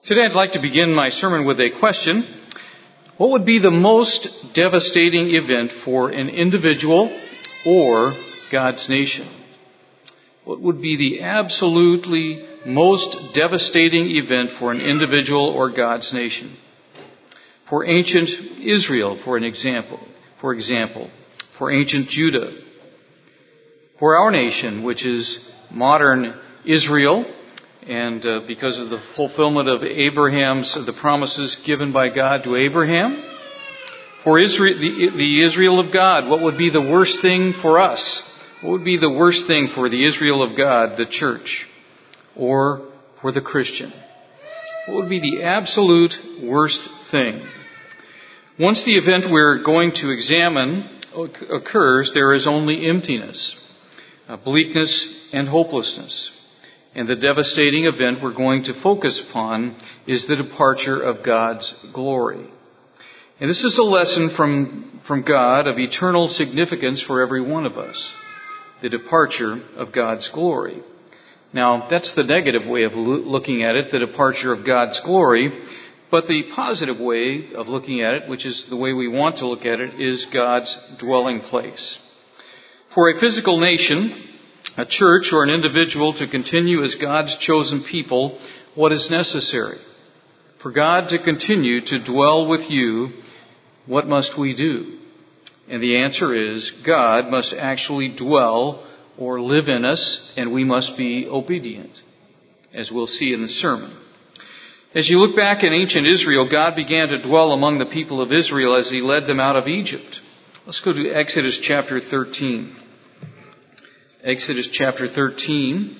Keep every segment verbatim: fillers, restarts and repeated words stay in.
Today I'd like to begin my sermon with a question. What would be the most devastating event for an individual or God's nation? What would be the absolutely most devastating event for an individual or God's nation? For ancient Israel, for an example, for example, for ancient Judah, for our nation, which is modern Israel, and uh, because of the fulfillment of Abraham's, the promises given by God to Abraham. For Israel, the, the Israel of God, what would be the worst thing for us? What would be the worst thing for the Israel of God, the church, or for the Christian? What would be the absolute worst thing? Once the event we're going to examine occurs, there is only emptiness, uh, bleakness, and hopelessness. And the devastating event we're going to focus upon is the departure of God's glory. And this is a lesson from, from God of eternal significance for every one of us. The departure of God's glory. Now, that's the negative way of lo- looking at it, the departure of God's glory. But the positive way of looking at it, which is the way we want to look at it, is God's dwelling place. For a physical nation, a church or an individual to continue as God's chosen people, what is necessary? For God to continue to dwell with you, what must we do? And the answer is God must actually dwell or live in us, and we must be obedient, as we'll see in the sermon. As you look back in ancient Israel, God began to dwell among the people of Israel as He led them out of Egypt. Let's go to Exodus chapter thirteen. Exodus chapter thirteen.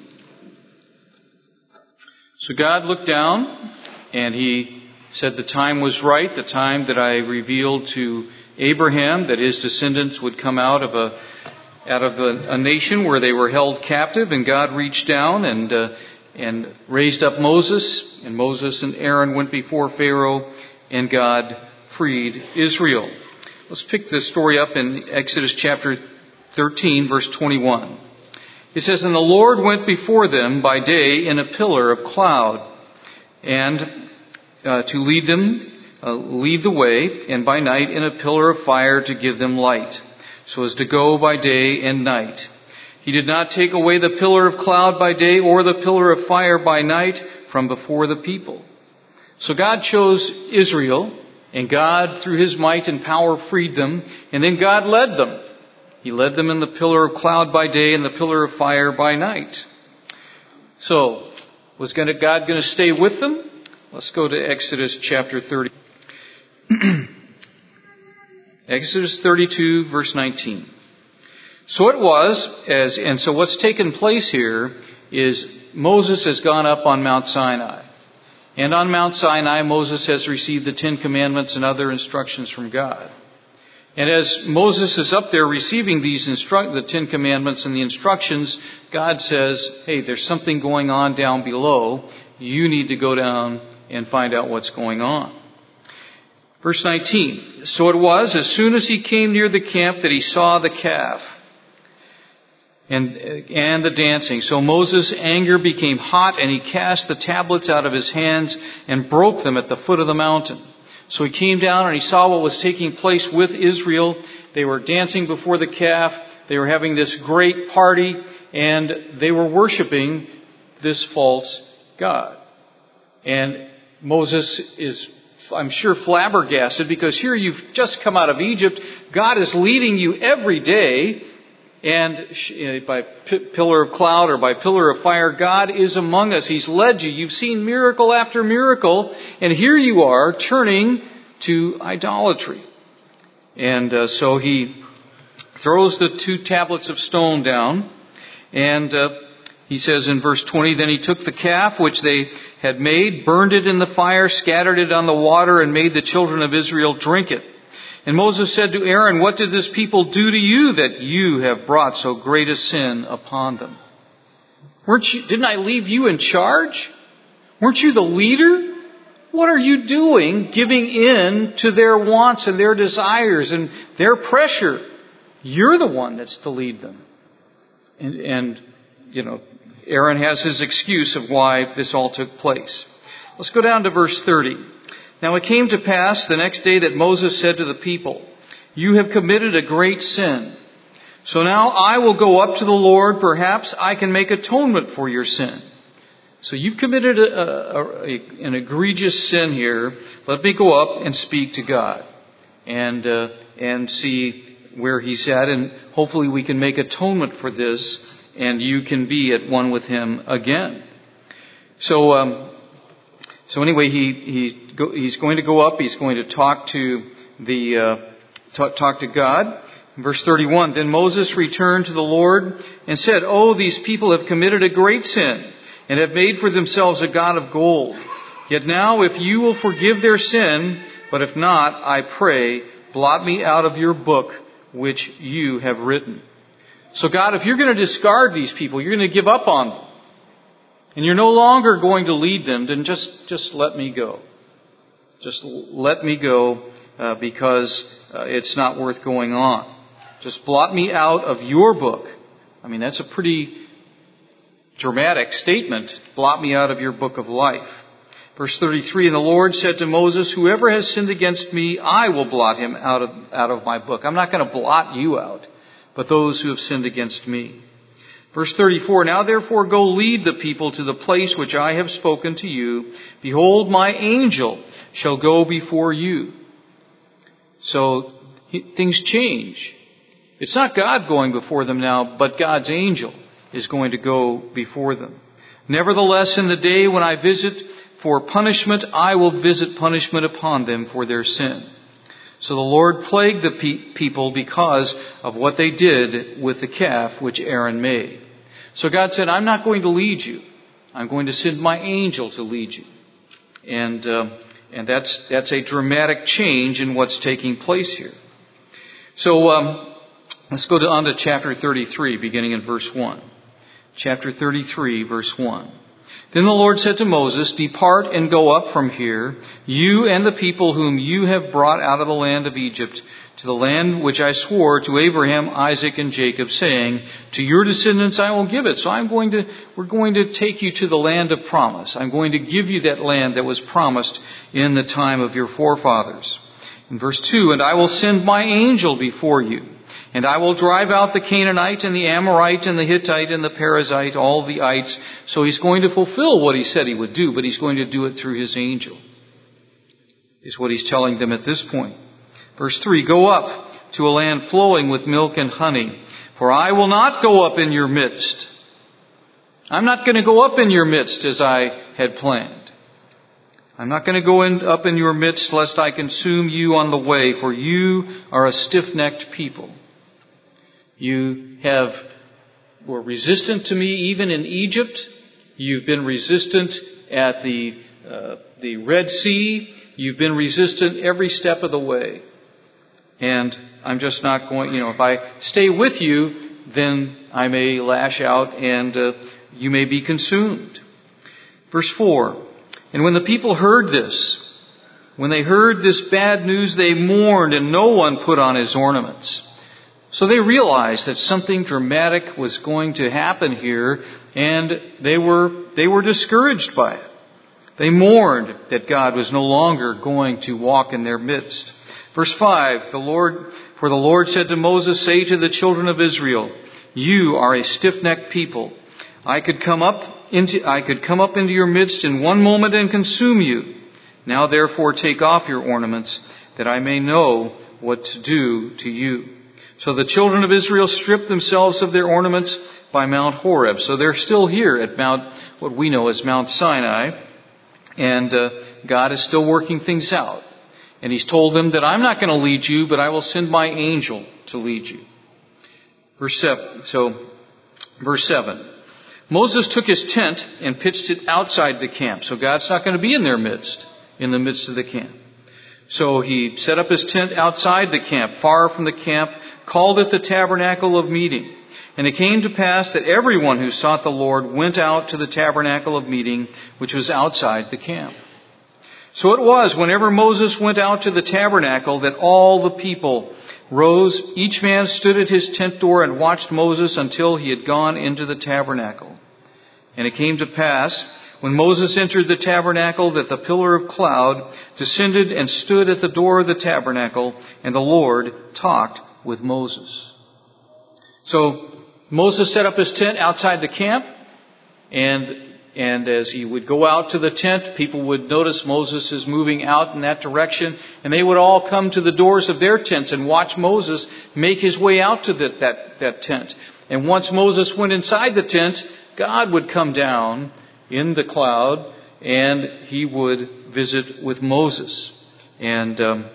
So God looked down and He said the time was right, the time that I revealed to Abraham that his descendants would come out of a out of a, a nation where they were held captive, and God reached down and uh, and raised up Moses, and Moses and Aaron went before Pharaoh, and God freed Israel. Let's pick this story up in Exodus chapter thirteen, verse twenty-one. It says, "And the Lord went before them by day in a pillar of cloud, and uh, to lead them, uh, lead the way, and by night in a pillar of fire to give them light, so as to go by day and night. He did not take away the pillar of cloud by day or the pillar of fire by night from before the people." So God chose Israel, and God, through His might and power, freed them, and then God led them. He led them in the pillar of cloud by day and the pillar of fire by night. So, was God going to stay with them? Let's go to Exodus chapter thirty. Exodus thirty-two, verse nineteen. So it was, as, and so what's taken place here is Moses has gone up on Mount Sinai. And on Mount Sinai, Moses has received the Ten Commandments and other instructions from God. And as Moses is up there receiving these instru- the Ten Commandments and the instructions, God says, hey, there's something going on down below. You need to go down and find out what's going on. Verse nineteen. So it was, as soon as he came near the camp, that he saw the calf and, and the dancing. So Moses' anger became hot, and he cast the tablets out of his hands and broke them at the foot of the mountain. So he came down and he saw what was taking place with Israel. They were dancing before the calf. They were having this great party, and they were worshiping this false god. And Moses is, I'm sure, flabbergasted, because here you've just come out of Egypt. God is leading you every day, and by pillar of cloud or by pillar of fire, God is among us. He's led you. You've seen miracle after miracle, and here you are turning to idolatry. And uh, so he throws the two tablets of stone down, and uh, he says in verse twenty, "Then he took the calf which they had made, burned it in the fire, scattered it on the water, and made the children of Israel drink it. And Moses said to Aaron, what did this people do to you that you have brought so great a sin upon them? Weren't you, didn't I leave you in charge? Weren't you the leader? What are you doing giving in to their wants and their desires and their pressure? You're the one that's to lead them." And, and you know, Aaron has his excuse of why this all took place. Let's go down to verse thirty. Now it came to pass the next day that Moses said to the people, "You have committed a great sin. So now I will go up to the Lord. Perhaps I can make atonement for your sin." So you've committed a, a, a, an egregious sin here. Let me go up and speak to God and uh, and see where He's at, and hopefully we can make atonement for this, and you can be at one with Him again. So, um, so anyway, he he go, he's going to go up. He's going to talk to the uh, talk, talk to God. Verse thirty-one. Then Moses returned to the Lord and said, "Oh, these people have committed a great sin, and have made for themselves a god of gold. Yet now, if you will forgive their sin, but if not, I pray, blot me out of your book which you have written." So God, if you're going to discard these people, you're going to give up on them, and you're no longer going to lead them, then just, just let me go. Just let me go, uh, because uh, it's not worth going on. Just blot me out of your book. I mean, that's a pretty dramatic statement. Blot me out of your book of life. Verse thirty-three, and the Lord said to Moses, "Whoever has sinned against me, I will blot him out of, out of my book." I'm not going to blot you out, but those who have sinned against me. Verse thirty-four, "Now therefore go lead the people to the place which I have spoken to you. Behold, my angel shall go before you." So things change. It's not God going before them now, but God's angel is going to go before them. "Nevertheless, in the day when I visit for punishment, I will visit punishment upon them for their sin." So the Lord plagued the pe- people because of what they did with the calf which Aaron made. So God said, "I'm not going to lead you. I'm going to send my angel to lead you." And uh, and that's that's a dramatic change in what's taking place here. So um, let's go to, on to chapter thirty-three, beginning in verse one. Chapter thirty-three, verse one. "Then the Lord said to Moses, Depart and go up from here, you and the people whom you have brought out of the land of Egypt, to the land which I swore to Abraham, Isaac, and Jacob, saying, To your descendants I will give it." So I'm going to, we're going to take you to the land of promise. I'm going to give you that land that was promised in the time of your forefathers. In verse two, "And I will send my angel before you, and I will drive out the Canaanite and the Amorite and the Hittite and the Perizzite, all the ites." So he's going to fulfill what he said he would do, but he's going to do it through his angel, is what he's telling them at this point. Verse three, "Go up to a land flowing with milk and honey, for I will not go up in your midst." I'm not going to go up in your midst as I had planned. I'm not going to go in, up in your midst lest I consume you on the way, for you are a stiff-necked people. You have were resistant to me even in Egypt. You've been resistant at the uh, the Red Sea. You've been resistant every step of the way. And I'm just not going, you know, if I stay with you, then I may lash out and uh, you may be consumed. Verse four, "And when the people heard this, when they heard this bad news, they mourned, and no one put on his ornaments." So they realized that something dramatic was going to happen here, and they were they were discouraged by it. They mourned that God was no longer going to walk in their midst. Verse five, the Lord, "For the Lord said to Moses, Say to the children of Israel, You are a stiff-necked people. I could come up into I could come up into your midst in one moment and consume you. Now therefore take off your ornaments, that I may know what to do to you." So the children of Israel stripped themselves of their ornaments by Mount Horeb. So they're still here at Mount, what we know as Mount Sinai. And uh, God is still working things out. And He's told them that I'm not going to lead you, but I will send my angel to lead you. Verse seven. So, verse seven. "Moses took his tent and pitched it outside the camp." So God's not going to be in their midst, in the midst of the camp. So he set up his tent outside the camp, far from the camp, called it the tabernacle of meeting. And it came to pass that everyone who sought the Lord went out to the tabernacle of meeting, which was outside the camp. So it was, whenever Moses went out to the tabernacle, that all the people rose. Each man stood at his tent door and watched Moses until he had gone into the tabernacle. And it came to pass when Moses entered the tabernacle, that the pillar of cloud descended and stood at the door of the tabernacle, and the Lord talked with Moses. So Moses set up his tent outside the camp, and and as he would go out to the tent, people would notice Moses is moving out in that direction, and they would all come to the doors of their tents and watch Moses make his way out to the, that, that tent. And once Moses went inside the tent, God would come down in the cloud, and he would visit with Moses. And um,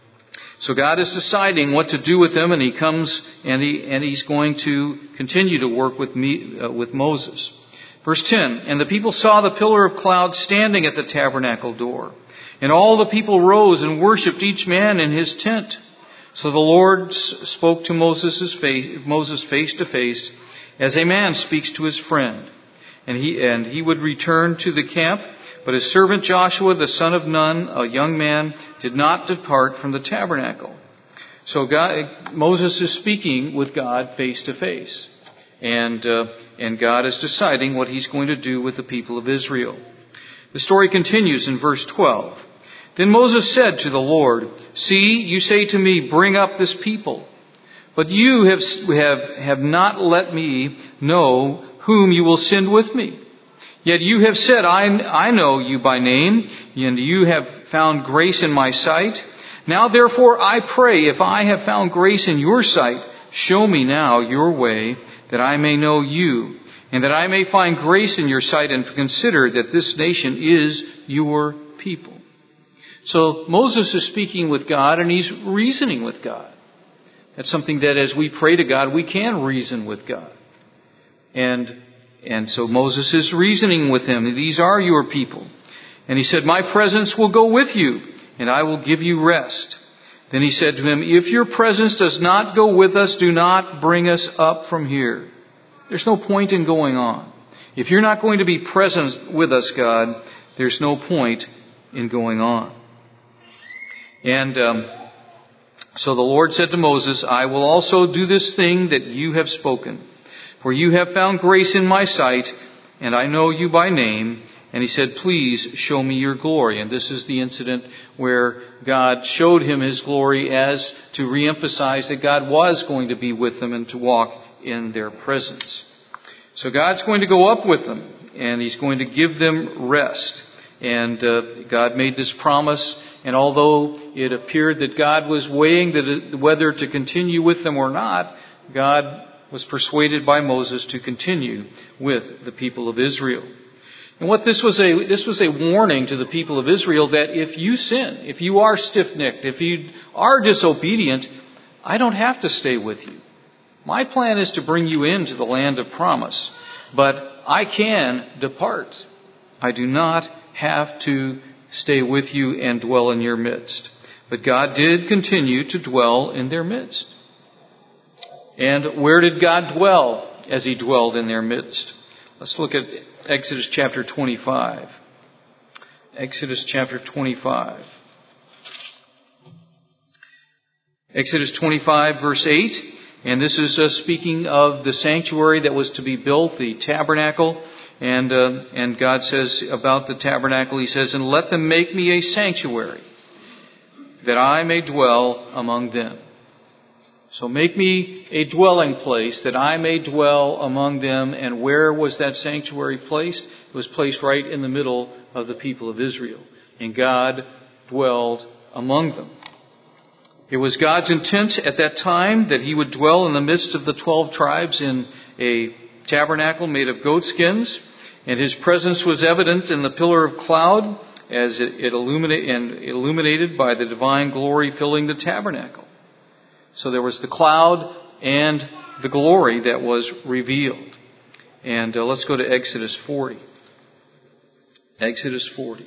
so God is deciding what to do with him, and he comes and he and he's going to continue to work with me uh, with Moses. Verse ten, and the people saw the pillar of cloud standing at the tabernacle door. And all the people rose and worshipped, each man in his tent. So the Lord spoke to Moses face, Moses face to face, as a man speaks to his friend. And he, and he would return to the camp, but his servant Joshua, the son of Nun, a young man, did not depart from the tabernacle. So God, Moses is speaking with God face to face. And, uh, and God is deciding what he's going to do with the people of Israel. The story continues in verse twelve. Then Moses said to the Lord, see, you say to me, bring up this people. But you have, have, have not let me know whom you will send with me. Yet you have said, I, I know you by name, and you have found grace in my sight. Now therefore I pray, if I have found grace in your sight, show me now your way, that I may know you, and that I may find grace in your sight, and consider that this nation is your people. So Moses is speaking with God, and he's reasoning with God. That's something that as we pray to God, we can reason with God. And, and so Moses is reasoning with him. These are your people. And he said, my presence will go with you, and I will give you rest. Then he said to him, if your presence does not go with us, do not bring us up from here. There's no point in going on. If you're not going to be present with us, God, there's no point in going on. And um, so the Lord said to Moses, I will also do this thing that you have spoken. For you have found grace in my sight, and I know you by name. And he said, please show me your glory. And this is the incident where God showed him his glory as to reemphasize that God was going to be with them and to walk in their presence. So God's going to go up with them, and he's going to give them rest. And uh, God made this promise, and although it appeared that God was weighing the, whether to continue with them or not, God was persuaded by Moses to continue with the people of Israel. And what this was a, this was a warning to the people of Israel that if you sin, if you are stiff-necked, if you are disobedient, I don't have to stay with you. My plan is to bring you into the land of promise, but I can depart. I do not have to stay with you and dwell in your midst. But God did continue to dwell in their midst. And where did God dwell as he dwelled in their midst? Let's look at Exodus chapter twenty-five. Exodus chapter twenty-five. Exodus twenty-five verse eight. And this is uh, speaking of the sanctuary that was to be built, the tabernacle. And uh, and God says about the tabernacle, he says, and let them make me a sanctuary, that I may dwell among them. So make me a dwelling place, that I may dwell among them. And where was that sanctuary placed? It was placed right in the middle of the people of Israel. And God dwelled among them. It was God's intent at that time that he would dwell in the midst of the twelve tribes in a tabernacle made of goat skins. And his presence was evident in the pillar of cloud as it, it illuminated, and illuminated by the divine glory filling the tabernacle. So there was the cloud and the glory that was revealed. And uh, let's go to Exodus forty. Exodus forty.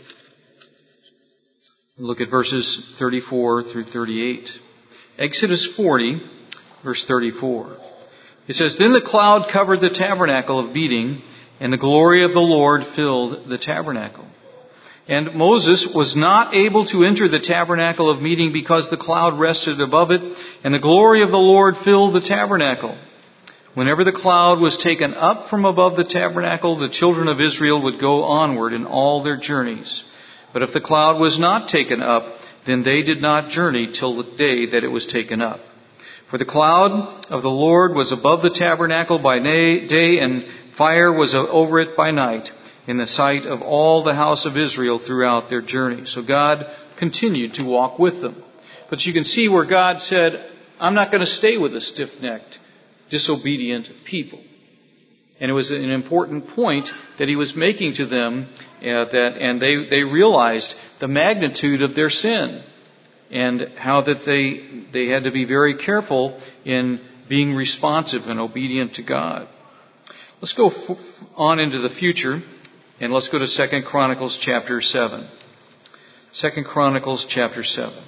Look at verses thirty-four through thirty-eight. Exodus forty, verse thirty-four. It says, then the cloud covered the tabernacle of meeting, and the glory of the Lord filled the tabernacle. And Moses was not able to enter the tabernacle of meeting because the cloud rested above it, and the glory of the Lord filled the tabernacle. Whenever the cloud was taken up from above the tabernacle, the children of Israel would go onward in all their journeys. But if the cloud was not taken up, then they did not journey till the day that it was taken up. For the cloud of the Lord was above the tabernacle by day, and fire was over it by night, in the sight of all the house of Israel throughout their journey. So God continued to walk with them. But you can see where God said, I'm not going to stay with the stiff-necked, disobedient people. And it was an important point that he was making to them, uh, that, and they, they realized the magnitude of their sin and how that they, they had to be very careful in being responsive and obedient to God. Let's go f- on into the future, and let's go to Second Chronicles chapter seven. Second Chronicles chapter seven.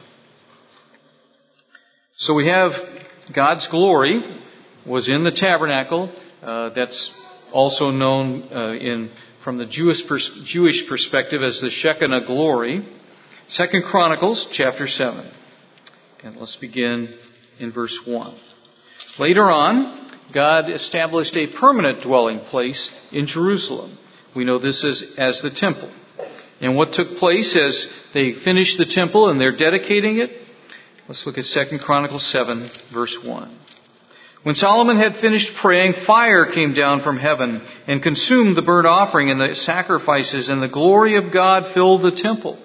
So we have God's glory was in the tabernacle. Uh, that's also known uh, in from the Jewish pers- Jewish perspective as the Shekinah glory. Second Chronicles chapter seven. And let's begin in verse one. Later on, God established a permanent dwelling place in Jerusalem. We know this as, as the temple. And what took place as they finished the temple and they're dedicating it? Let's look at Second Chronicles seven, verse one. When Solomon had finished praying, fire came down from heaven and consumed the burnt offering and the sacrifices, and the glory of God filled the temple.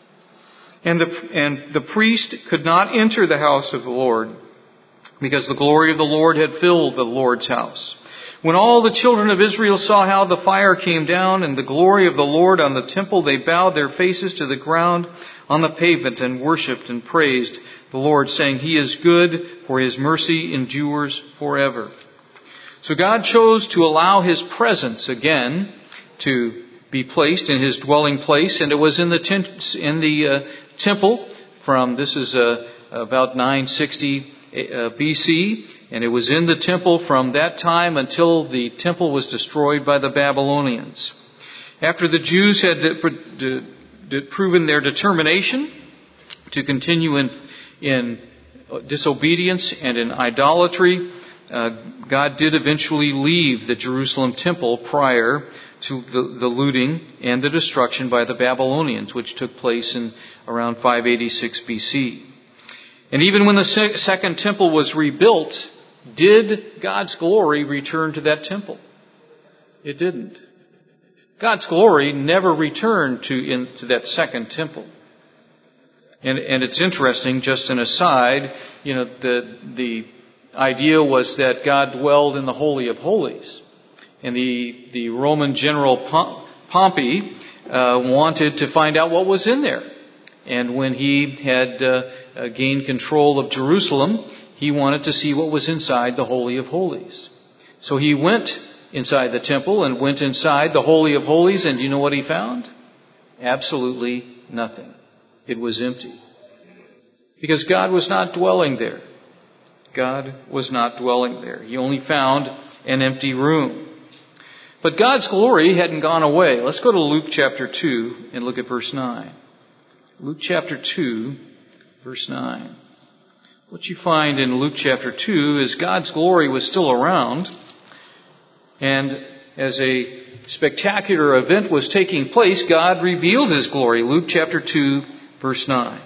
And the, and the priest could not enter the house of the Lord, because the glory of the Lord had filled the Lord's house. When all the children of Israel saw how the fire came down and the glory of the Lord on the temple, they bowed their faces to the ground on the pavement and worshipped and praised the Lord, saying, He is good, for His mercy endures forever. So God chose to allow His presence again to be placed in His dwelling place, and it was in the tent, in the uh, temple from, this is uh, about nine sixty uh, B C, and it was in the temple from that time until the temple was destroyed by the Babylonians. After the Jews had de- de- de- proven their determination to continue in in disobedience and in idolatry, uh, God did eventually leave the Jerusalem temple prior to the, the looting and the destruction by the Babylonians, which took place in around five eighty-six B C. And even when the se- second temple was rebuilt, did God's glory return to that temple? It didn't. God's glory never returned to, in, to that second temple. And, and it's interesting, just an aside, you know, the, the idea was that God dwelled in the Holy of Holies. And the, the Roman general Pompey uh, wanted to find out what was in there. And when he had uh, uh, gained control of Jerusalem, he wanted to see what was inside the Holy of Holies. So he went inside the temple and went inside the Holy of Holies, and do you know what he found? Absolutely nothing. It was empty. Because God was not dwelling there. God was not dwelling there. He only found an empty room. But God's glory hadn't gone away. Let's go to Luke chapter two and look at verse nine. Luke chapter two, verse nine. What you find in Luke chapter two is God's glory was still around. And as a spectacular event was taking place, God revealed His glory. Luke chapter two, verse nine.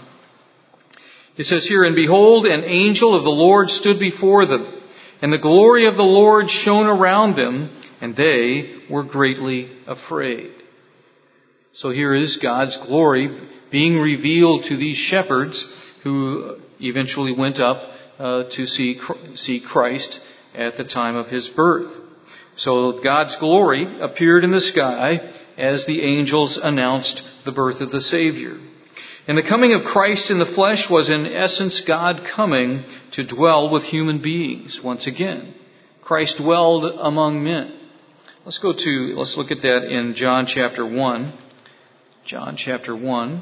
It says here, And behold, an angel of the Lord stood before them, and the glory of the Lord shone around them, and they were greatly afraid. So here is God's glory being revealed to these shepherds who eventually went up uh, to see see Christ at the time of His birth. So God's glory appeared in the sky as the angels announced the birth of the Savior. And the coming of Christ in the flesh was in essence God coming to dwell with human beings once again. Christ dwelled among men. Let's go to, let's look at that in John chapter one. John chapter one.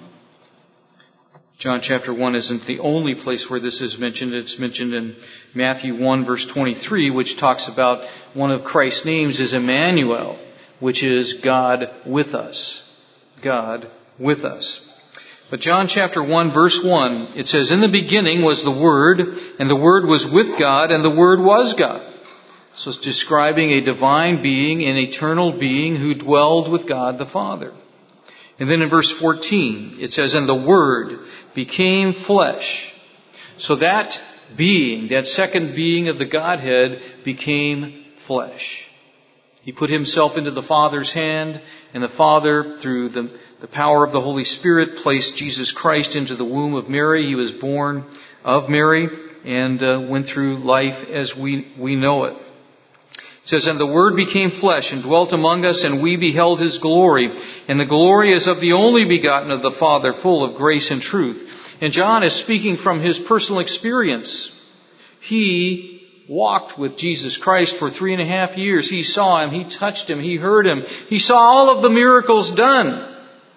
John chapter one isn't the only place where this is mentioned. It's mentioned in Matthew one verse twenty-three, which talks about one of Christ's names is Emmanuel, which is God with us. God with us. But John chapter one verse one, it says, In the beginning was the Word, and the Word was with God, and the Word was God. So it's describing a divine being, an eternal being who dwelled with God the Father. And then in verse fourteen, it says, and the Word became flesh. So that being, that second being of the Godhead, became flesh. He put himself into the Father's hand, and the Father, through the, the power of the Holy Spirit, placed Jesus Christ into the womb of Mary. He was born of Mary and uh, went through life as we, we know it. It says, and the Word became flesh and dwelt among us, and we beheld His glory. And the glory is of the only begotten of the Father, full of grace and truth. And John is speaking from his personal experience. He walked with Jesus Christ for three and a half years. He saw Him. He touched Him. He heard Him. He saw all of the miracles done.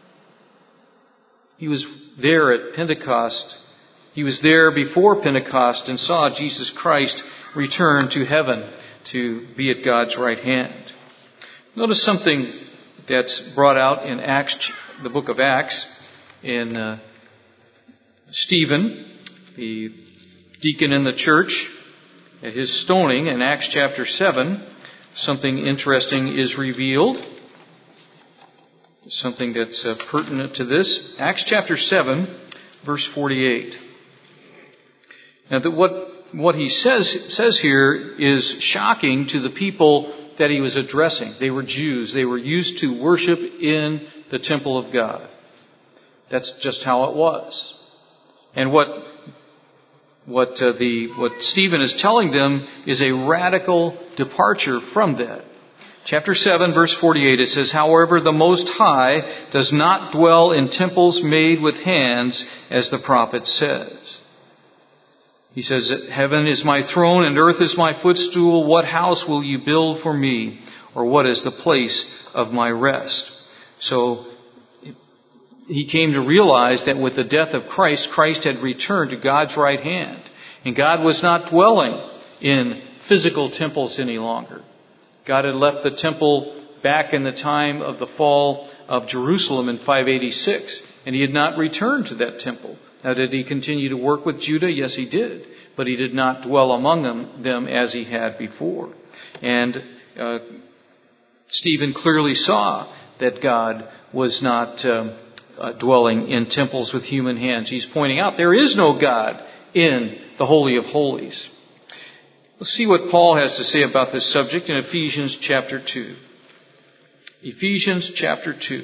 He was there at Pentecost. He was there before Pentecost and saw Jesus Christ return to heaven to be at God's right hand. Notice something that's brought out in Acts, the book of Acts, in uh, Stephen, the deacon in the church, at his stoning in Acts chapter seven. Something interesting is revealed. Something that's uh, pertinent to this. Acts chapter seven, verse forty-eight. Now, that what what he says says here is shocking to the people that he was addressing. They were Jews. They were used to worship in the temple of God. That's just how it was. And what what uh, the what Stephen is telling them is a radical departure from that. Chapter seven, verse forty-eight, it says, however, the Most High does not dwell in temples made with hands, as the prophet says. He says, heaven is my throne and earth is my footstool. What house will you build for me? Or what is the place of my rest? So he came to realize that with the death of Christ, Christ had returned to God's right hand. And God was not dwelling in physical temples any longer. God had left the temple back in the time of the fall of Jerusalem in five eighty-six. And He had not returned to that temple. Now, did He continue to work with Judah? Yes, He did. But He did not dwell among them, them as He had before. And uh, Stephen clearly saw that God was not um, uh, dwelling in temples with human hands. He's pointing out there is no God in the Holy of Holies. Let's see what Paul has to say about this subject in Ephesians chapter two. Ephesians chapter two.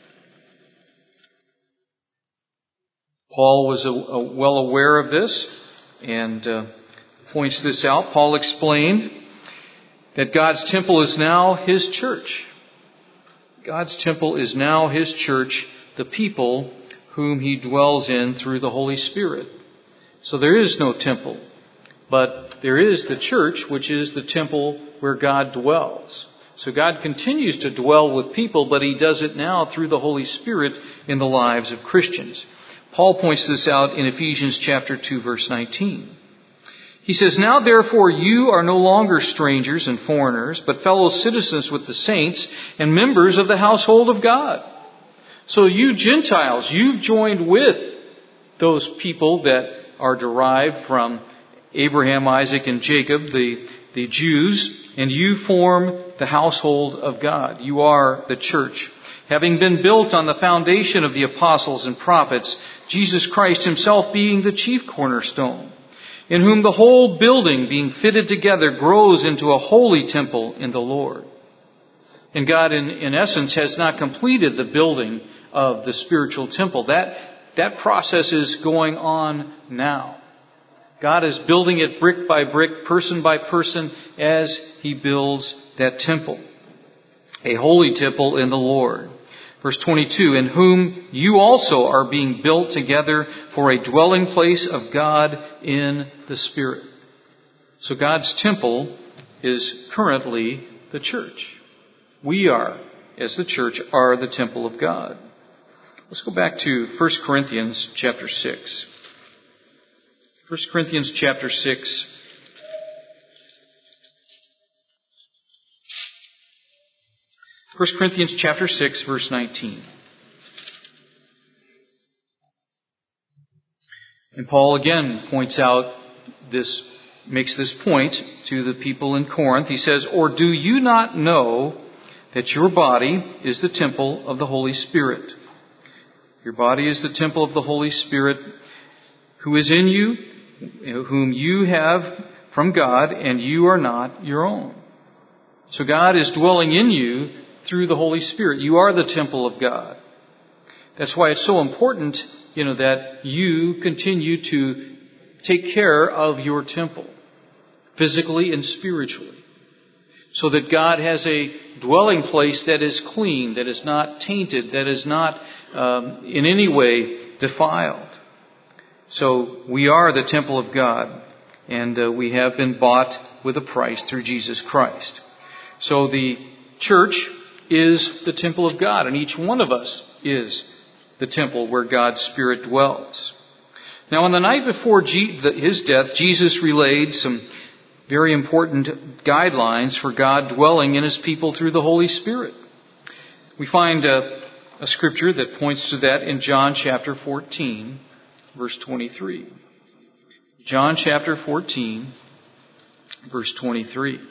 Paul was a, a well aware of this and uh, points this out. Paul explained that God's temple is now His church. God's temple is now His church, the people whom He dwells in through the Holy Spirit. So there is no temple, but there is the church, which is the temple where God dwells. So God continues to dwell with people, but He does it now through the Holy Spirit in the lives of Christians. Paul points this out in Ephesians chapter two, verse nineteen. He says, now therefore you are no longer strangers and foreigners, but fellow citizens with the saints and members of the household of God. So you Gentiles, you've joined with those people that are derived from Abraham, Isaac, and Jacob, the, the Jews, and you form the household of God. You are the church. Having been built on the foundation of the apostles and prophets, Jesus Christ Himself being the chief cornerstone, in whom the whole building being fitted together grows into a holy temple in the Lord. And God, in, in essence, has not completed the building of the spiritual temple. That, that process is going on now. God is building it brick by brick, person by person, as He builds that temple. A holy temple in the Lord. Verse twenty-two, in whom you also are being built together for a dwelling place of God in the Spirit. So God's temple is currently the church. We are, as the church, are the temple of God. Let's go back to First Corinthians chapter six. First Corinthians chapter six. First Corinthians chapter six, verse nineteen. And Paul again points out this makes this point to the people in Corinth. He says, "Or do you not know that your body is the temple of the Holy Spirit? Your body is the temple of the Holy Spirit who is in you, whom you have from God, and you are not your own." So God is dwelling in you through the Holy Spirit. You are the temple of God. That's why it's so important, you know, that you continue to take care of your temple, physically and spiritually, so that God has a dwelling place that is clean, that is not tainted, that is not um, in any way defiled. So we are the temple of God, and uh, we have been bought with a price through Jesus Christ. So the church is the temple of God, and each one of us is the temple where God's Spirit dwells. Now, on the night before His death, Jesus relayed some very important guidelines for God dwelling in His people through the Holy Spirit. We find a, a scripture that points to that in John chapter fourteen, verse twenty-three. John chapter fourteen, verse twenty-three.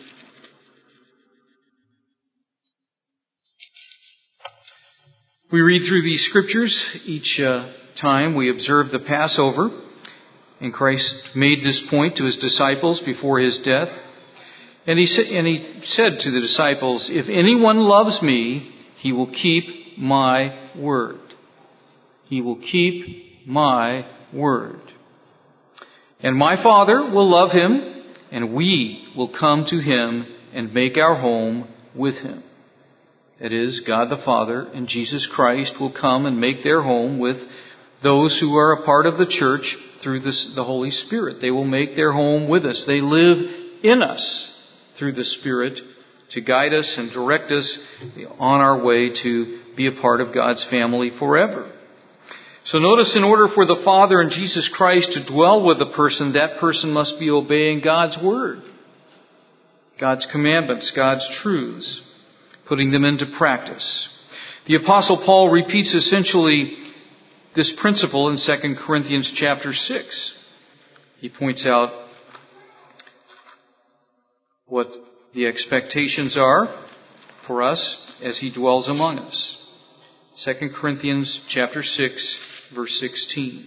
We read through these scriptures each uh, time we observe the Passover, and Christ made this point to His disciples before His death. And he, sa- and he said to the disciples, "If anyone loves me, he will keep my word. He will keep my word. And my Father will love him, and we will come to him and make our home with him." That is, God the Father and Jesus Christ will come and make their home with those who are a part of the church through this, the Holy Spirit. They will make their home with us. They live in us through the Spirit to guide us and direct us on our way to be a part of God's family forever. So notice, in order for the Father and Jesus Christ to dwell with a person, that person must be obeying God's Word, God's commandments, God's truths, putting them into practice. The Apostle Paul repeats essentially this principle in Second Corinthians chapter six. He points out what the expectations are for us as he dwells among us. Second Corinthians chapter six, verse sixteen.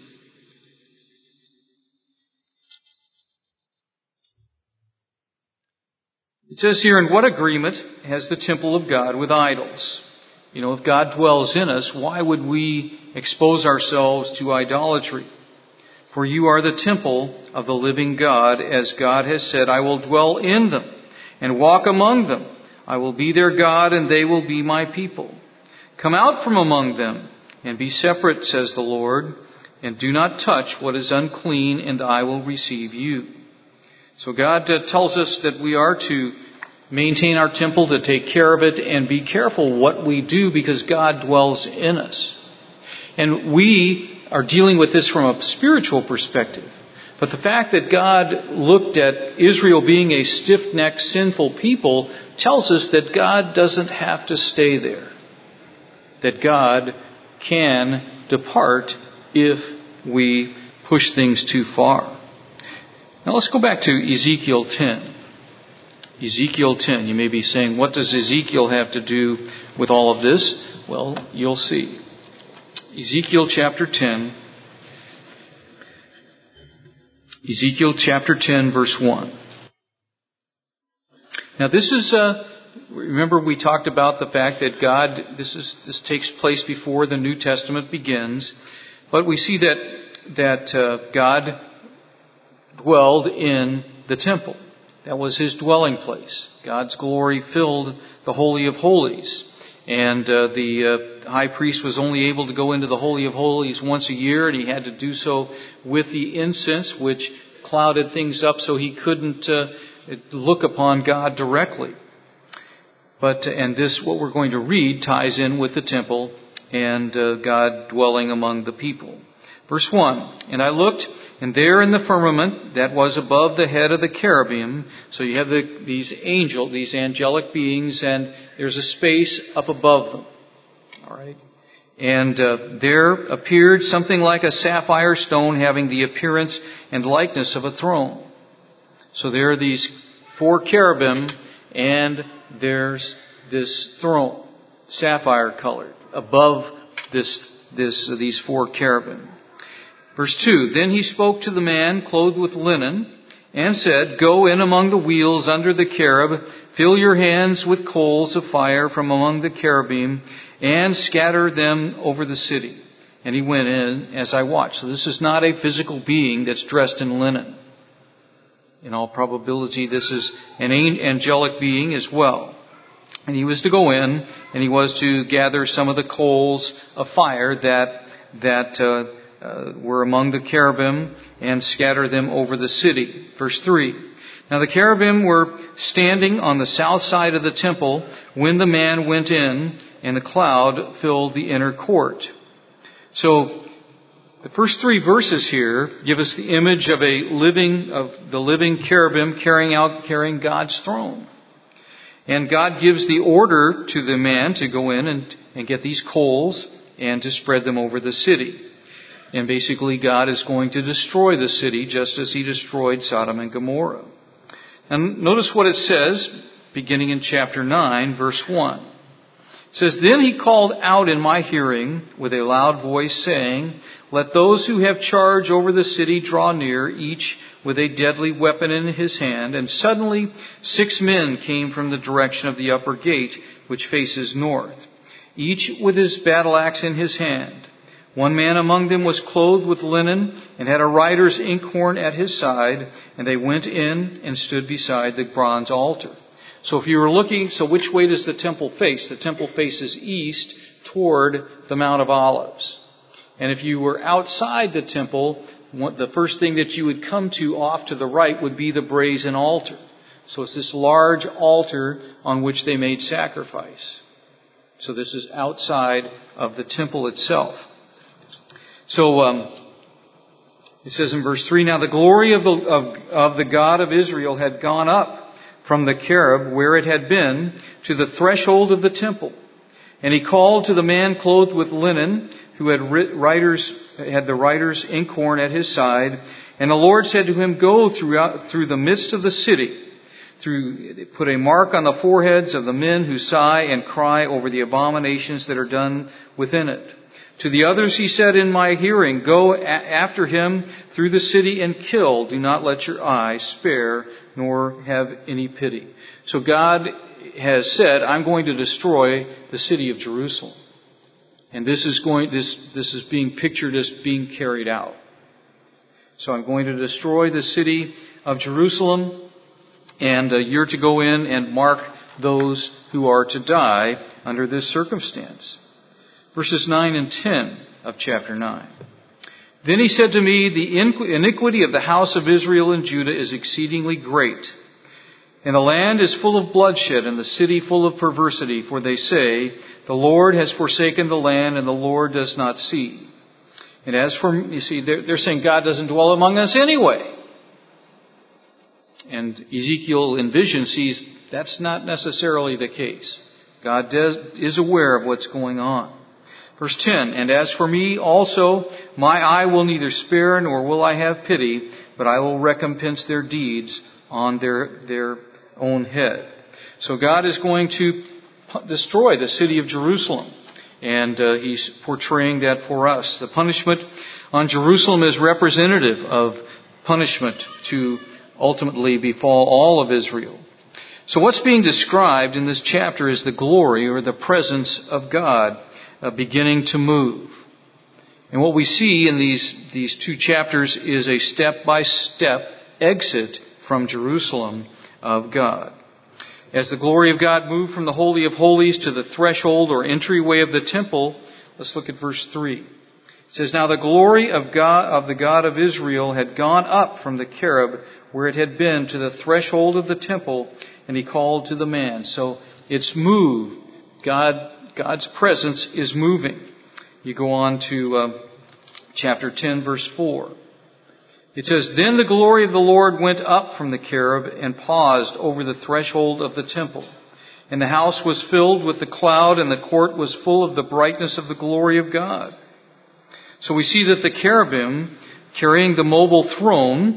It says here, "And what agreement has the temple of God with idols?" You know, if God dwells in us, why would we expose ourselves to idolatry? "For you are the temple of the living God, as God has said, I will dwell in them and walk among them. I will be their God, and they will be my people. Come out from among them and be separate, says the Lord, and do not touch what is unclean, and I will receive you." So God uh, tells us that we are to maintain our temple, to take care of it, and be careful what we do, because God dwells in us. And we are dealing with this from a spiritual perspective. But the fact that God looked at Israel being a stiff-necked, sinful people tells us that God doesn't have to stay there. That God can depart if we push things too far. Now let's go back to Ezekiel ten. Ezekiel ten. You may be saying, what does Ezekiel have to do with all of this? Well, you'll see. Ezekiel chapter ten. Ezekiel chapter ten, verse one. Now this is, uh, remember we talked about the fact that God, this is, this takes place before the New Testament begins. But we see that, that uh, God dwelled in the temple. That was His dwelling place. God's glory filled the Holy of Holies. And uh, the uh, high priest was only able to go into the Holy of Holies once a year, and he had to do so with the incense, which clouded things up so he couldn't uh, look upon God directly. But, and this, what we're going to read, ties in with the temple and uh, God dwelling among the people. Verse one, "And I looked, and there in the firmament that was above the head of the cherubim," so you have the, these angel, these angelic beings, and there's a space up above them. All right. And uh, there appeared something like a sapphire stone, having the appearance and likeness of a throne. So there are these four cherubim, and there's this throne, sapphire colored, above this, this, uh, these four cherubim. Verse two, then he spoke to the man clothed with linen, and said, go in among the wheels under the cherub, fill your hands with coals of fire from among the cherubim, and scatter them over the city. And he went in as I watched. So this is not a physical being that's dressed in linen. In all probability, this is an angelic being as well. And he was to go in, and he was to gather some of the coals of fire that that uh, uh, were among the cherubim and scatter them over the city. Verse three. Now the cherubim were standing on the south side of the temple when the man went in, and the cloud filled the inner court. So the first three verses here give us the image of a living, of the living cherubim carrying out, carrying God's throne. And God gives the order to the man to go in and, and get these coals and to spread them over the city. And basically God is going to destroy the city just as he destroyed Sodom and Gomorrah. And notice what it says, beginning in chapter nine, verse one. It says, then he called out in my hearing with a loud voice, saying, let those who have charge over the city draw near, each with a deadly weapon in his hand. And suddenly six men came from the direction of the upper gate, which faces north, each with his battle axe in his hand. One man among them was clothed with linen and had a writer's inkhorn at his side, and they went in and stood beside the bronze altar. So if you were looking, so which way does the temple face? The temple faces east toward the Mount of Olives. And if you were outside the temple, the first thing that you would come to off to the right would be the brazen altar. So it's this large altar on which they made sacrifice. So this is outside of the temple itself. So um, it says in verse three, now the glory of the, of, of the God of Israel had gone up from the cherub where it had been to the threshold of the temple. And he called to the man clothed with linen, who had writers, had the writer's inkhorn at his side. And the Lord said to him, go throughout, through the midst of the city, through, put a mark on the foreheads of the men who sigh and cry over the abominations that are done within it. To the others he said in my hearing, go a- after him through the city and kill. Do not let your eye spare, nor have any pity. So God has said, I'm going to destroy the city of Jerusalem. And this is going, this, this is being pictured as being carried out. So I'm going to destroy the city of Jerusalem, and uh, you're to go in and mark those who are to die under this circumstance. Verses nine and ten of chapter nine. Then he said to me, the iniquity of the house of Israel and Judah is exceedingly great. And the land is full of bloodshed, and the city full of perversity. For they say, the Lord has forsaken the land, and the Lord does not see. And as for, you see, they're, they're saying God doesn't dwell among us anyway. And Ezekiel in vision sees that's not necessarily the case. God does, is aware of what's going on. Verse ten, and as for me also, my eye will neither spare nor will I have pity, but I will recompense their deeds on their, their own head. So God is going to destroy the city of Jerusalem. And uh, he's portraying that for us. The punishment on Jerusalem is representative of punishment to ultimately befall all of Israel. So what's being described in this chapter is the glory or the presence of God uh, beginning to move. And what we see in these, these two chapters is a step-by-step exit from Jerusalem of God. As the glory of God moved from the Holy of Holies to the threshold or entryway of the temple, let's look at verse three. It says, now the glory of God, of the God of Israel had gone up from the cherub where it had been to the threshold of the temple, and he called to the man. So it's moved. God, God's presence is moving. You go on to uh, chapter ten, verse four. It says, then the glory of the Lord went up from the cherub and paused over the threshold of the temple. And the house was filled with the cloud, and the court was full of the brightness of the glory of God. So we see that the cherubim, carrying the mobile throne,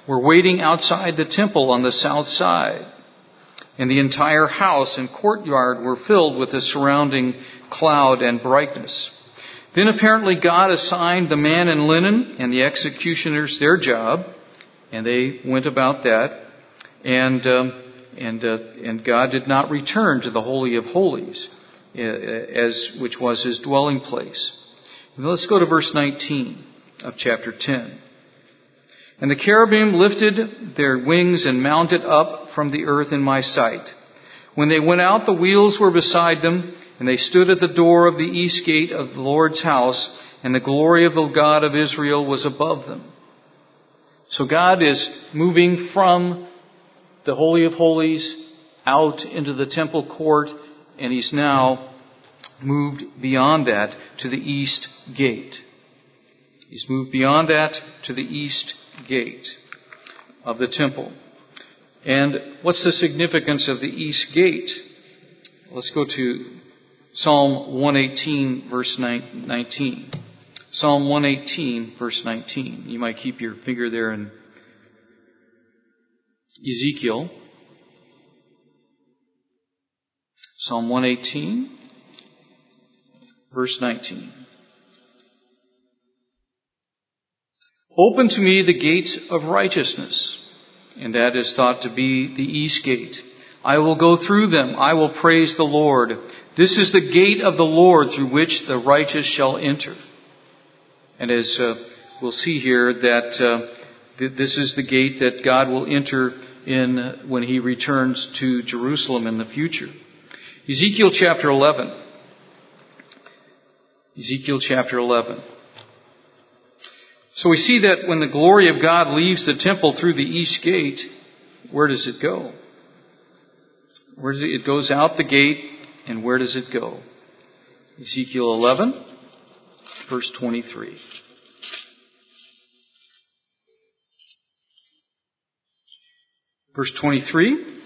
were waiting outside the temple on the south side. And the entire house and courtyard were filled with a surrounding cloud and brightness. Then apparently God assigned the man in linen and the executioners their job, and they went about that. And um, and uh, and God did not return to the Holy of Holies, uh, as which was his dwelling place. And let's go to verse nineteen of chapter ten. And the cherubim lifted their wings and mounted up from the earth in my sight. When they went out, the wheels were beside them, and they stood at the door of the east gate of the Lord's house, and the glory of the God of Israel was above them. So God is moving from the Holy of Holies out into the temple court, and he's now moved beyond that to the east gate. He's moved beyond that to the east gate of the temple. And what's the significance of the east gate? Let's go to Psalm one eighteen, verse nineteen. Psalm one eighteen, verse nineteen. You might keep your finger there in Ezekiel. Psalm one eighteen, verse nineteen. Open to me the gates of righteousness, and that is thought to be the east gate. I will go through them. I will praise the Lord. This is the gate of the Lord through which the righteous shall enter. And as uh, we'll see here, that uh, th- this is the gate that God will enter in when he returns to Jerusalem in the future. Ezekiel chapter eleven. Ezekiel chapter eleven. So we see that when the glory of God leaves the temple through the east gate, where does it go? Where does it, it goes out the gate, and where does it go? Ezekiel eleven, verse twenty-three. Verse twenty-three.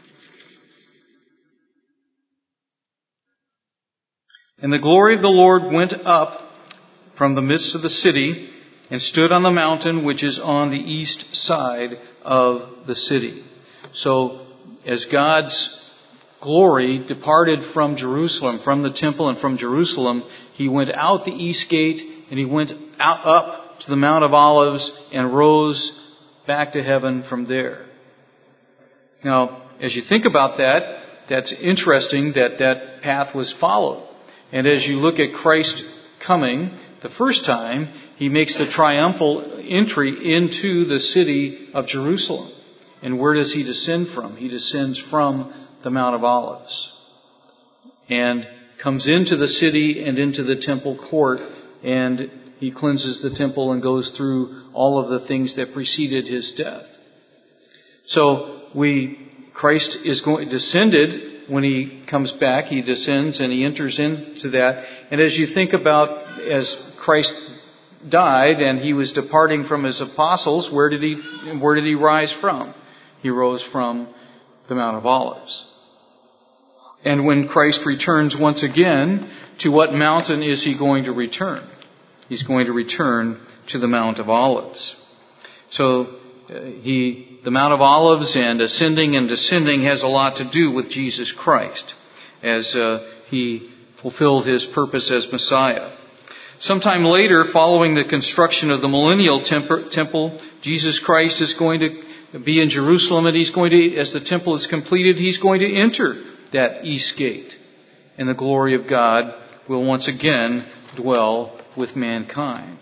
And the glory of the Lord went up from the midst of the city and stood on the mountain which is on the east side of the city. So, as God's glory departed from Jerusalem, from the temple and from Jerusalem, he went out the east gate and he went out up to the Mount of Olives and rose back to heaven from there. Now, as you think about that, that's interesting that that path was followed. And as you look at Christ coming the first time, he makes the triumphal entry into the city of Jerusalem. And where does he descend from? He descends from the Mount of Olives and comes into the city and into the temple court, and he cleanses the temple and goes through all of the things that preceded his death. So we, Christ is going, descended when he comes back, he descends and he enters into that. And as you think about, as Christ died and he was departing from his apostles, where did he, where did he rise from? He rose from the Mount of Olives. And when Christ returns once again, to what mountain is he going to return? He's going to return to the Mount of Olives. So uh, he, the Mount of Olives and ascending and descending has a lot to do with Jesus Christ as uh, he fulfilled his purpose as Messiah. Sometime later, following the construction of the millennial temple, Jesus Christ is going to be in Jerusalem, and he's going to, as the temple is completed, he's going to enter that east gate. And the glory of God will once again dwell with mankind.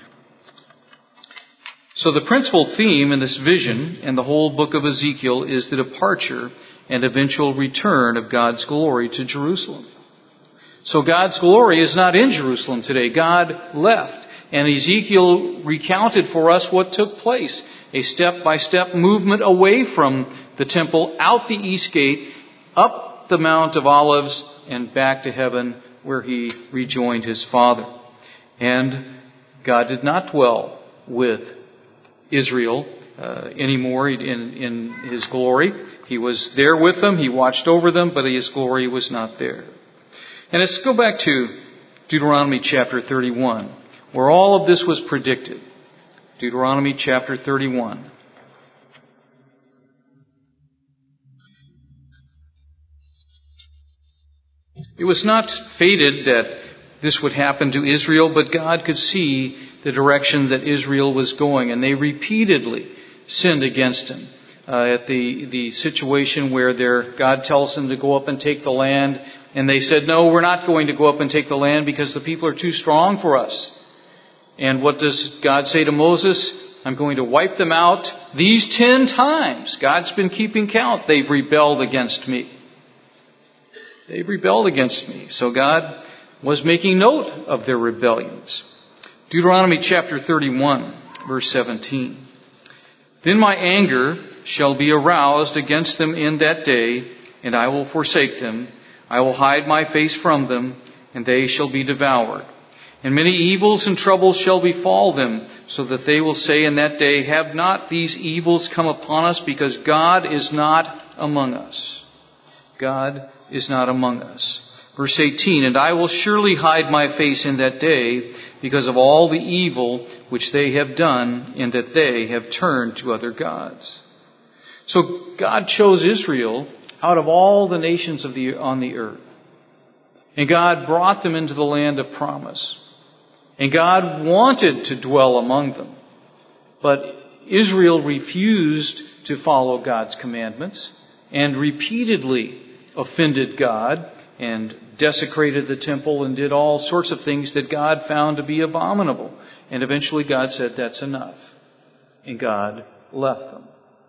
So the principal theme in this vision and the whole book of Ezekiel is the departure and eventual return of God's glory to Jerusalem. So God's glory is not in Jerusalem today. God left. And Ezekiel recounted for us what took place. A step-by-step movement away from the temple, out the east gate, up the Mount of Olives, and back to heaven where he rejoined his Father. And God did not dwell with Israel uh, anymore in, in his glory. He was there with them. He watched over them, but his glory was not there. And let's go back to Deuteronomy chapter thirty-one, where all of this was predicted. Deuteronomy chapter thirty-one. It was not fated that this would happen to Israel, but God could see the direction that Israel was going, and they repeatedly sinned against Him. Uh, at the, the situation where their, God tells them to go up and take the land, and they said, no, we're not going to go up and take the land because the people are too strong for us. And what does God say to Moses? I'm going to wipe them out these ten times. God's been keeping count. They've rebelled against me. They've rebelled against me. So God was making note of their rebellions. Deuteronomy chapter thirty-one, verse seventeen. Then my anger shall be aroused against them in that day, and I will forsake them. I will hide my face from them, and they shall be devoured. And many evils and troubles shall befall them, so that they will say in that day, have not these evils come upon us, because God is not among us. God is not among us. Verse eighteen, and I will surely hide my face in that day, because of all the evil which they have done, in that they have turned to other gods. So God chose Israel out of all the nations of the on the earth. And God brought them into the land of promise. And God wanted to dwell among them. But Israel refused to follow God's commandments and repeatedly offended God and desecrated the temple and did all sorts of things that God found to be abominable. And eventually God said, that's enough. And God left them.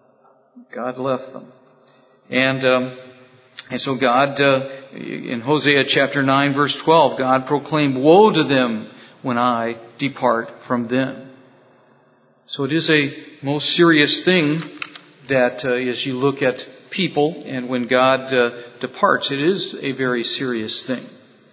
God left them. And um, and so God, uh, in Hosea chapter nine, verse twelve, God proclaimed, woe to them when I depart from them. So it is a most serious thing that uh, as you look at people and when God uh, departs, it is a very serious thing.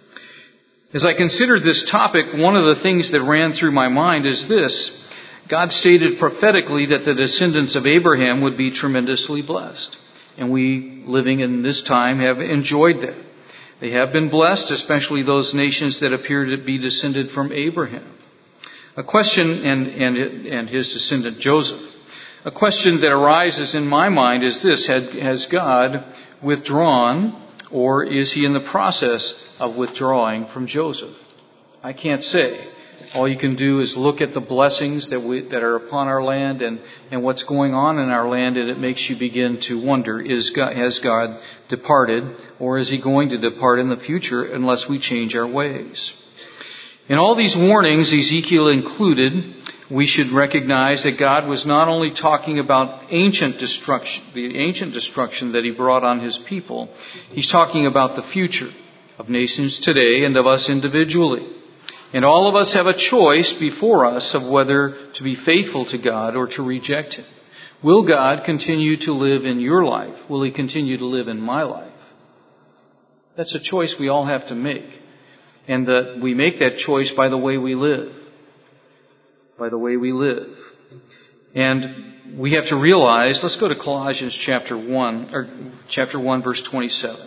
As I considered this topic, one of the things that ran through my mind is this. God stated prophetically that the descendants of Abraham would be tremendously blessed. And we, living in this time, have enjoyed that. They have been blessed, especially those nations that appear to be descended from Abraham. A question, and, and, and his descendant Joseph. A question that arises in my mind is this: has God withdrawn, or is He in the process of withdrawing from Joseph? I can't say. All you can do is look at the blessings that we, that are upon our land and, and what's going on in our land, and it makes you begin to wonder, is God, has God departed, or is He going to depart in the future unless we change our ways? In all these warnings, Ezekiel included, we should recognize that God was not only talking about ancient destruction, the ancient destruction that He brought on His people. He's talking about the future of nations today and of us individually. And all of us have a choice before us of whether to be faithful to God or to reject Him. Will God continue to live in your life? Will He continue to live in my life? That's a choice we all have to make. And that we make that choice by the way we live. By the way we live. And we have to realize, let's go to Colossians chapter one, or chapter one, verse twenty-seven.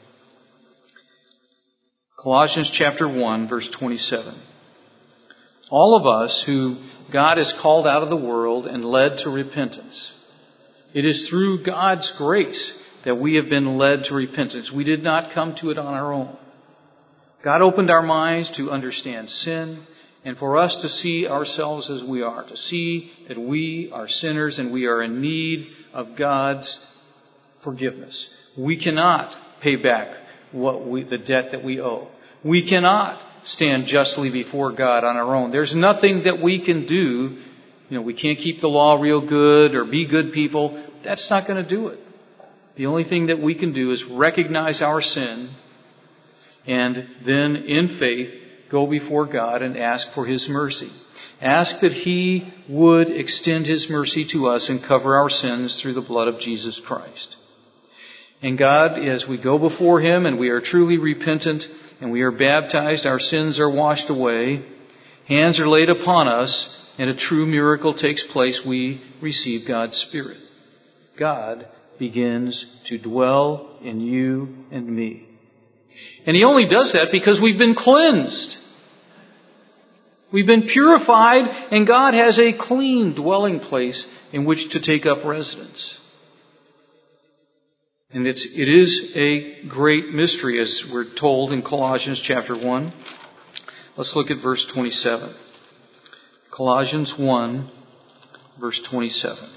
Colossians chapter one, verse twenty-seven. All of us who God has called out of the world and led to repentance. It is through God's grace that we have been led to repentance. We did not come to it on our own. God opened our minds to understand sin and for us to see ourselves as we are, to see that we are sinners and we are in need of God's forgiveness. We cannot pay back what we, the debt that we owe. We cannot stand justly before God on our own. There's nothing that we can do. You know, we can't keep the law real good or be good people. That's not going to do it. The only thing that we can do is recognize our sin and then in faith go before God and ask for His mercy. Ask that He would extend His mercy to us and cover our sins through the blood of Jesus Christ. And God, as we go before Him and we are truly repentant and we are baptized, our sins are washed away, hands are laid upon us, and a true miracle takes place. We receive God's Spirit. God begins to dwell in you and me. And He only does that because we've been cleansed. We've been purified, and God has a clean dwelling place in which to take up residence. And it's, it is a great mystery, as we're told in Colossians chapter one. Let's look at verse twenty-seven. Colossians one, verse twenty-seven.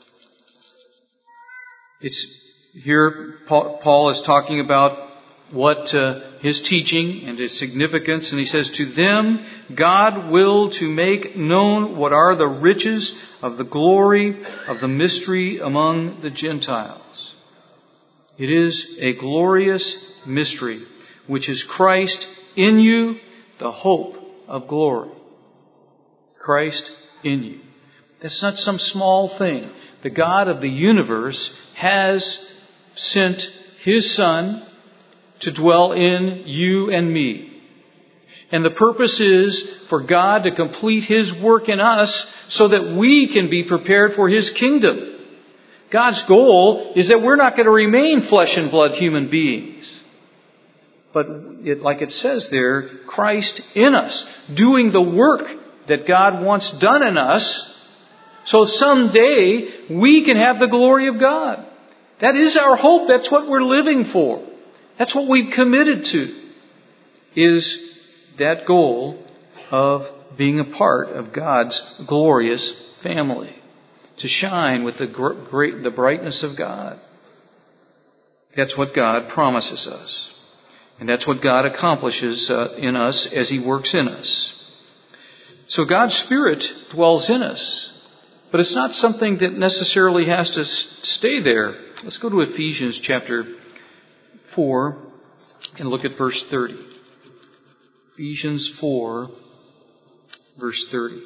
It's here Paul is talking about what uh, his teaching and its significance, and he says, "To them God willed to make known what are the riches of the glory of the mystery among the Gentiles." It is a glorious mystery, which is Christ in you, the hope of glory. Christ in you. That's not some small thing. The God of the universe has sent His Son to dwell in you and me. And the purpose is for God to complete His work in us so that we can be prepared for His kingdom. God's goal is that we're not going to remain flesh and blood human beings. But it, like it says there, Christ in us, doing the work that God wants done in us, so someday we can have the glory of God. That is our hope. That's what we're living for. That's what we've committed to, is that goal of being a part of God's glorious family, to shine with the great, the brightness of God. That's what God promises us. And that's what God accomplishes uh, in us as He works in us. So God's Spirit dwells in us. But it's not something that necessarily has to stay there. Let's go to Ephesians chapter four and look at verse thirty. Ephesians four, verse thirty.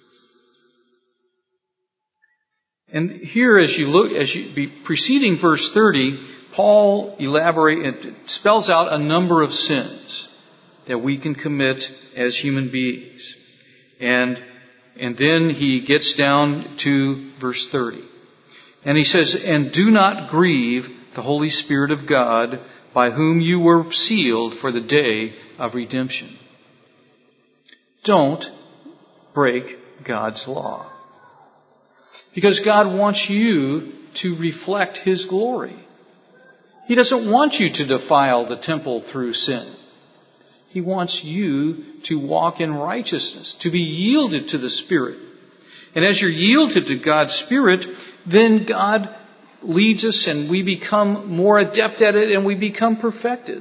And here, as you look, as you be preceding verse thirty, Paul elaborates, it spells out a number of sins that we can commit as human beings. And And then he gets down to verse thirty. And he says, "And do not grieve the Holy Spirit of God, by whom you were sealed for the day of redemption." Don't break God's law. Because God wants you to reflect His glory. He doesn't want you to defile the temple through sin. He wants you to walk in righteousness, to be yielded to the Spirit. And as you're yielded to God's Spirit, then God leads us and we become more adept at it and we become perfected.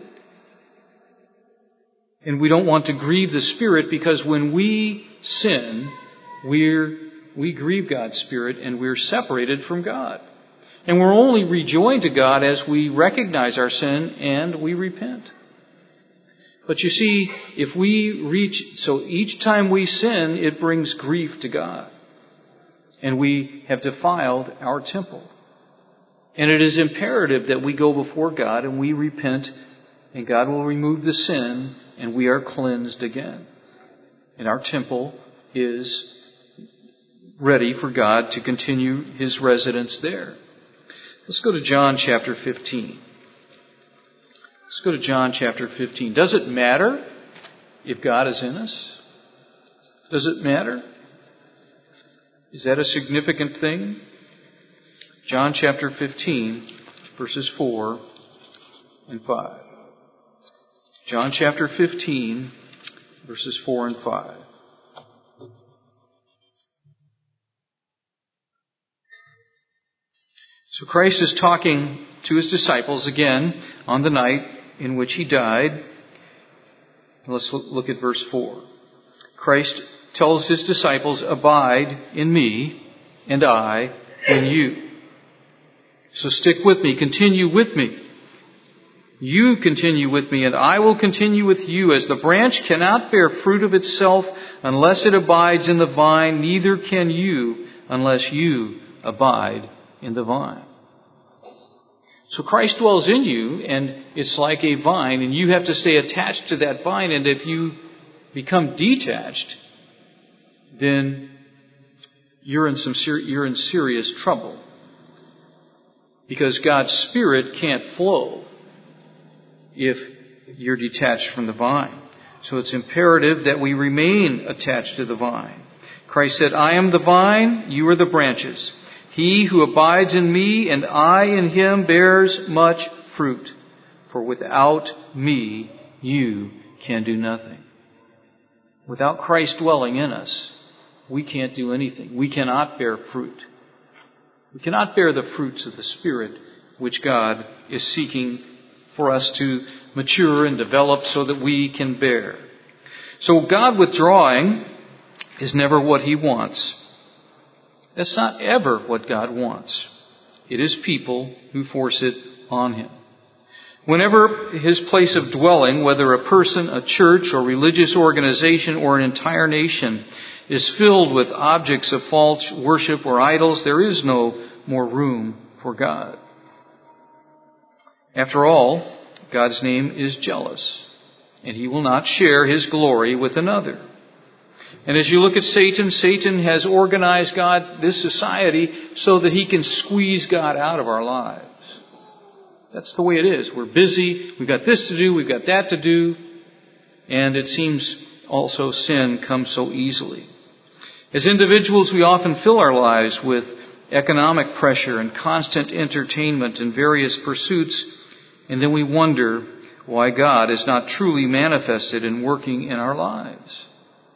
And we don't want to grieve the Spirit, because when we sin, we're, we grieve God's Spirit and we're separated from God. And we're only rejoined to God as we recognize our sin and we repent. But you see, if we reach, so each time we sin, it brings grief to God. And we have defiled our temple. And it is imperative that we go before God and we repent, and God will remove the sin and we are cleansed again. And our temple is ready for God to continue His residence there. Let's go to John chapter fifteen. Let's go to John chapter fifteen. Does it matter if God is in us? Does it matter? Is that a significant thing? John chapter fifteen, verses four and five. John chapter fifteen, verses four and five. So Christ is talking to His disciples again on the night in which He died. Let's look at verse four. Christ tells His disciples, "Abide in me, and I in you." So stick with me, continue with me. You continue with me, and I will continue with you. As the branch cannot bear fruit of itself unless it abides in the vine, neither can you unless you abide in the vine. So Christ dwells in you, and it's like a vine, and you have to stay attached to that vine. And if you become detached, then you're in some ser- you're in serious trouble, because God's Spirit can't flow if you're detached from the vine. So it's imperative that we remain attached to the vine. Christ said, "I am the vine, you are the branches. He who abides in me and I in him bears much fruit. For without me you can do nothing. Without Christ dwelling in us, we can't do anything. We cannot bear fruit. We cannot bear the fruits of the Spirit which God is seeking for us to mature and develop so that we can bear. So God withdrawing is never what He wants. That's not ever what God wants. It is people who force it on Him. Whenever His place of dwelling, whether a person, a church, or religious organization, or an entire nation, is filled with objects of false worship or idols, there is no more room for God. After all, God's name is jealous, and He will not share His glory with another. And as you look at Satan, Satan has organized God, this society, so that he can squeeze God out of our lives. That's the way it is. We're busy, we've got this to do, we've got that to do, and it seems also sin comes so easily. As individuals, we often fill our lives with economic pressure and constant entertainment and various pursuits, and then we wonder why God is not truly manifested and working in our lives.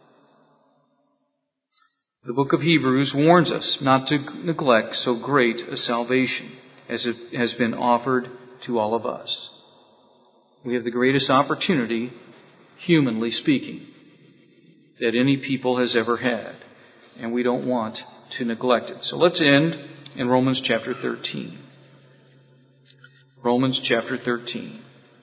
The book of Hebrews warns us not to neglect so great a salvation as it has been offered to all of us. We have the greatest opportunity, humanly speaking, that any people has ever had, and we don't want to neglect it. So let's end in Romans chapter thirteen. Romans chapter thirteen.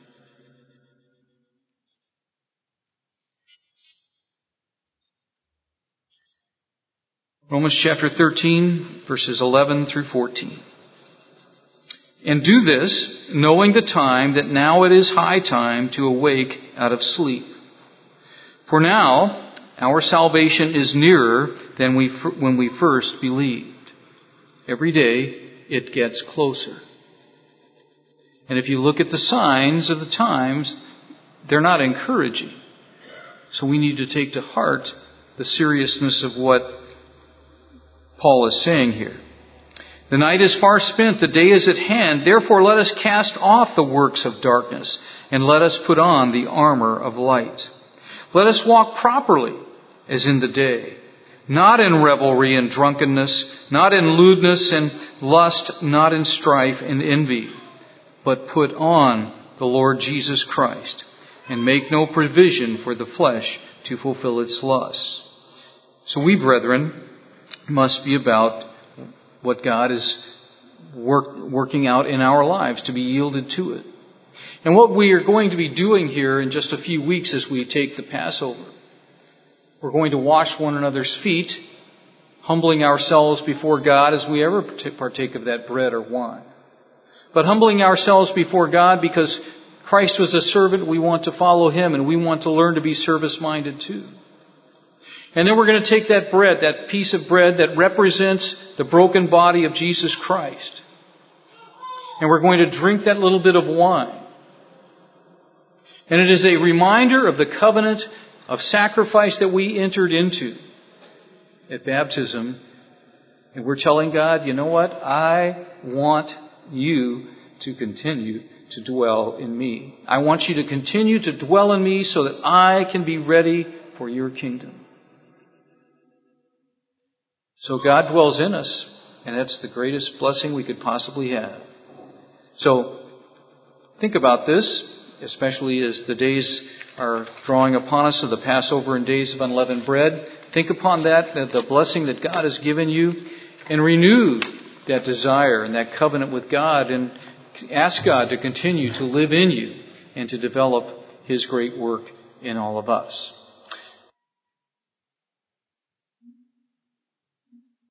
Romans chapter thirteen, verses eleven through fourteen. And do this, knowing the time, that now it is high time to awake out of sleep. For now, our salvation is nearer than we when we first believed. Every day, it gets closer. And if you look at the signs of the times, they're not encouraging. So we need to take to heart the seriousness of what Paul is saying here. The night is far spent, the day is at hand. Therefore let us cast off the works of darkness, and let us put on the armor of light. Let us walk properly as in the day, not in revelry and drunkenness, not in lewdness and lust, not in strife and envy, but put on the Lord Jesus Christ, and make no provision for the flesh to fulfill its lusts. So we, brethren, must be about what God is work, working out in our lives, to be yielded to it. And what we are going to be doing here in just a few weeks as we take the Passover, we're going to wash one another's feet, humbling ourselves before God as we ever partake of that bread or wine. But humbling ourselves before God because Christ was a servant, we want to follow Him, and we want to learn to be service-minded too. And then we're going to take that bread, that piece of bread that represents the broken body of Jesus Christ, and we're going to drink that little bit of wine. And it is a reminder of the covenant of sacrifice that we entered into at baptism. And we're telling God, you know what? I want you to continue to dwell in me. I want you to continue to dwell in me so that I can be ready for your kingdom. So God dwells in us, and that's the greatest blessing we could possibly have. So think about this, especially as the days are drawing upon us of the Passover and days of unleavened bread. Think upon that, the blessing that God has given you, and renew that desire and that covenant with God, and ask God to continue to live in you and to develop His great work in all of us.